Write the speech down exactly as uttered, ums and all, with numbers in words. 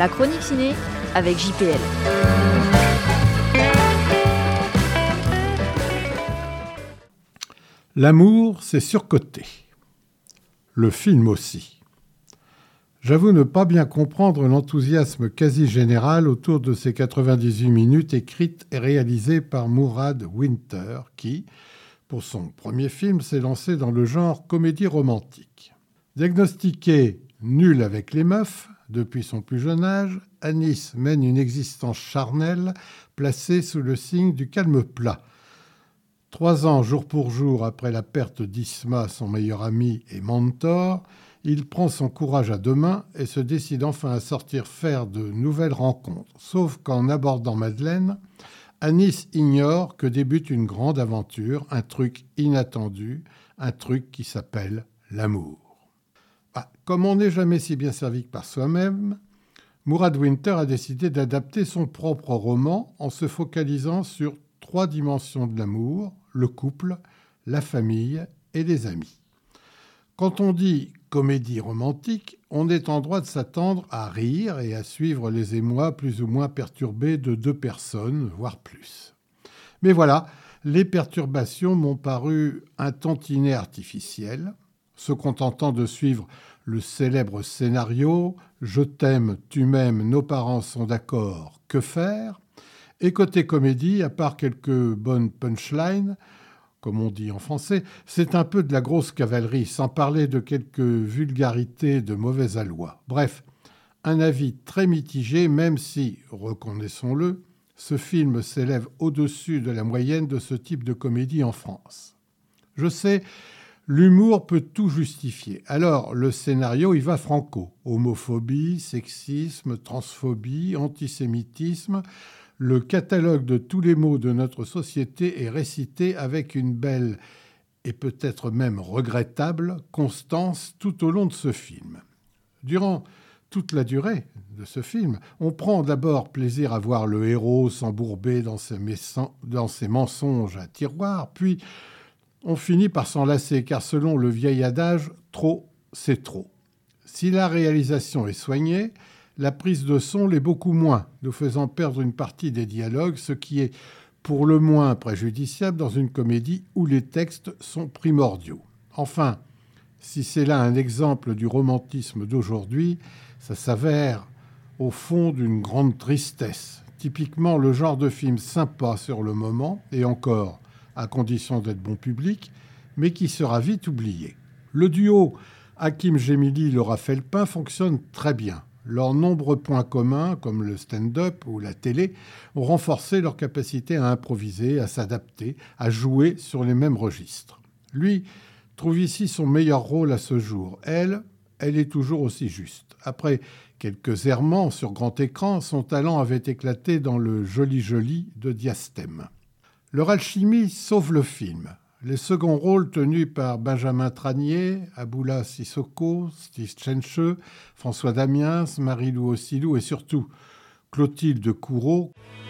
La chronique ciné avec J P L. L'amour, c'est surcoté. Le film aussi. J'avoue ne pas bien comprendre l'enthousiasme quasi général autour de ces quatre-vingt-dix-huit minutes écrites et réalisées par Mourad Winter, qui, pour son premier film, s'est lancé dans le genre comédie romantique. Diagnostiqué nul avec les meufs, depuis son plus jeune âge, Anis mène une existence charnelle placée sous le signe du calme plat. Trois ans jour pour jour après la perte d'Isma, son meilleur ami et mentor, il prend son courage à deux mains et se décide enfin à sortir faire de nouvelles rencontres. Sauf qu'en abordant Madeleine, Anis ignore que débute une grande aventure, un truc inattendu, un truc qui s'appelle l'amour. Ah, comme on n'est jamais si bien servi que par soi-même, Mourad Winter a décidé d'adapter son propre roman en se focalisant sur trois dimensions de l'amour, le couple, la famille et les amis. Quand on dit comédie romantique, on est en droit de s'attendre à rire et à suivre les émois plus ou moins perturbés de deux personnes, voire plus. Mais voilà, les perturbations m'ont paru un tantinet artificielles, se contentant de suivre le célèbre scénario « Je t'aime, tu m'aimes, nos parents sont d'accord, que faire ?» Et côté comédie, à part quelques bonnes punchlines, comme on dit en français, c'est un peu de la grosse cavalerie, sans parler de quelques vulgarités de mauvais aloi. Bref, un avis très mitigé, même si, reconnaissons-le, ce film s'élève au-dessus de la moyenne de ce type de comédie en France. Je sais, l'humour peut tout justifier. Alors, le scénario, il va franco. Homophobie, sexisme, transphobie, antisémitisme. Le catalogue de tous les maux de notre société est récité avec une belle et peut-être même regrettable constance tout au long de ce film. Durant toute la durée de ce film, on prend d'abord plaisir à voir le héros s'embourber dans ses, messens- dans ses mensonges à tiroir, puis on finit par s'en lasser, car selon le vieil adage, trop, c'est trop. Si la réalisation est soignée, la prise de son l'est beaucoup moins, nous faisant perdre une partie des dialogues, ce qui est pour le moins préjudiciable dans une comédie où les textes sont primordiaux. Enfin, si c'est là un exemple du romantisme d'aujourd'hui, ça s'avère au fond d'une grande tristesse. Typiquement le genre de film sympa sur le moment, et encore à condition d'être bon public, mais qui sera vite oublié. Le duo Hakim Djemili-Laura Felpin fonctionne très bien. Leurs nombreux points communs, comme le stand-up ou la télé, ont renforcé leur capacité à improviser, à s'adapter, à jouer sur les mêmes registres. Lui trouve ici son meilleur rôle à ce jour. Elle, elle est toujours aussi juste. Après quelques errements sur grand écran, son talent avait éclaté dans le Joli Joli de Diastème. Leur alchimie sauve le film. Les seconds rôles tenus par Benjamin Tranier, Aboula Sissoko, Steve Tchenche, François Damiens, Marie-Lou Ossilou et surtout Clotilde Courreau